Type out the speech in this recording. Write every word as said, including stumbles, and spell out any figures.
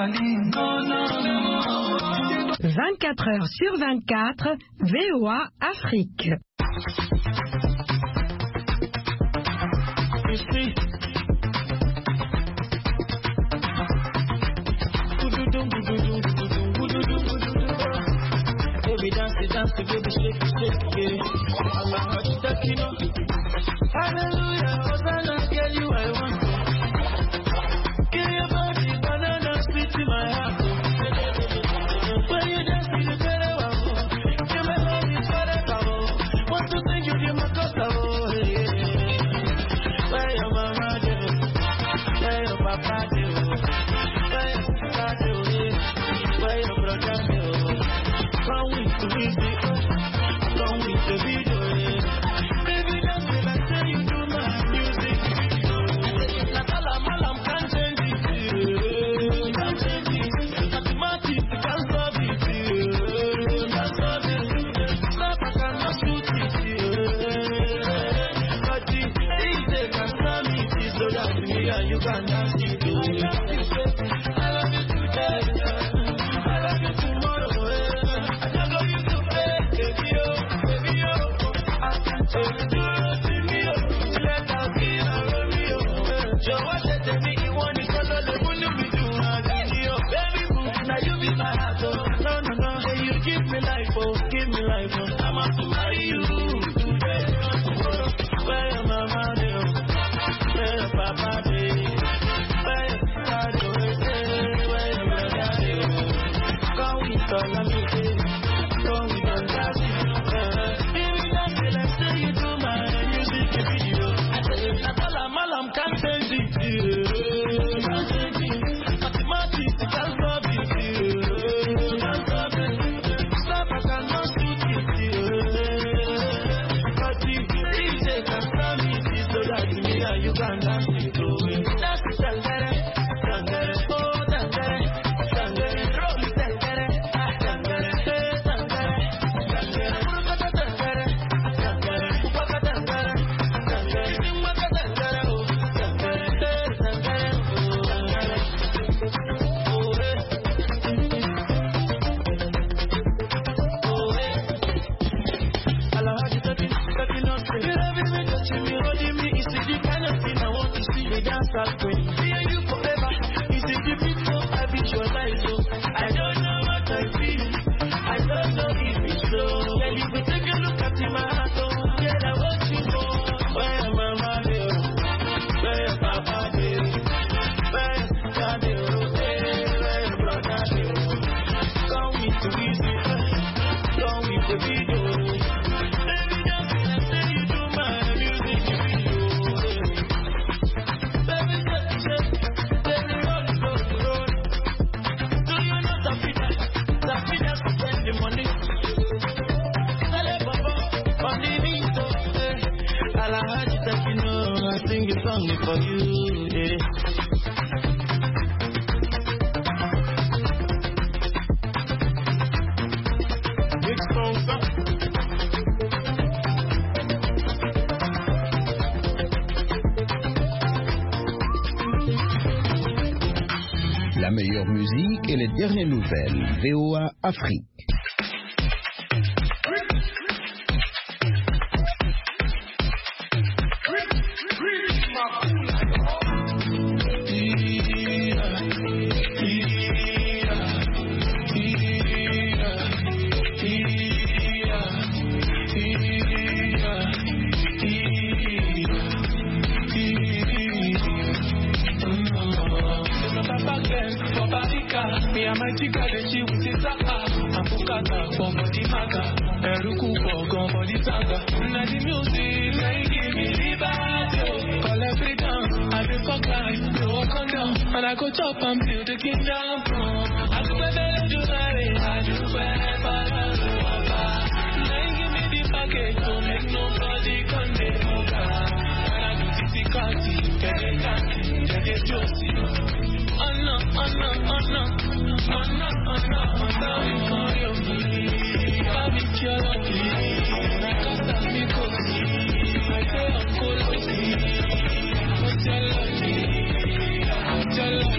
vingt-quatre heures sur vingt-quatre, V O A Afrique. Baby, dance, dance, baby, shake, shake, yeah. I'm a stuck, you know. Hallelujah, Hosanna, girl, you I want to. Give your body banana, sweet in my heart. When you dance, you better wow. Give me love, you forever. Want to thank you, give my costa. Where your mama do? Where your papa do? Where your sister do? Where your brother do? Come with the music, come with the video. Baby, that's when I say you do my music. Like all I'm, all I'm can't change it. Can't change it. Mathematics, can't solve it. Can't solve it. Stop, I cannot shoot it. But the easy can tell me this, so that me and you can dance it. I love you today. I love you tomorrow. Give me life, oh, give me life, oh. I'm out to marry you today. Where your mama do? Where your papa do? Where your sister do? Where your brother do? Come with all of me, come with all of me. Baby, that's the last thing you do my music video. That's all I'm, all I'm can't change it. Can't change it. Mathematics, can't solve it. Can't solve it. You can dance it away. That's it, tangere, tangere, oh tangere, tangere, roll it, tangere, tangere, tangere, tangere, pukata tangere, tangere, pukata tangere, tangere, pukata tangere, oh tangere, tangere, oh tangere, oh hey, I love how you touching, touching up, you loving me, touching me, holding me, it's the kind of thing I want to see me dance that way. Me and you forever. It's a different so I visualize so. I don't know what I feel. I don't know if it's so. Yeah, you can take a look at my heart. Oh, yeah, I want you more. Where your mama do? Where your papa do? Where your sister do? Where your brother do? Come with the music. Come with the video. Baby, just say you do my music video. I sing a song for you, yeah. Big song, La meilleure musique et les dernières nouvelles. V O A Afrique. And I go top and build a kingdom.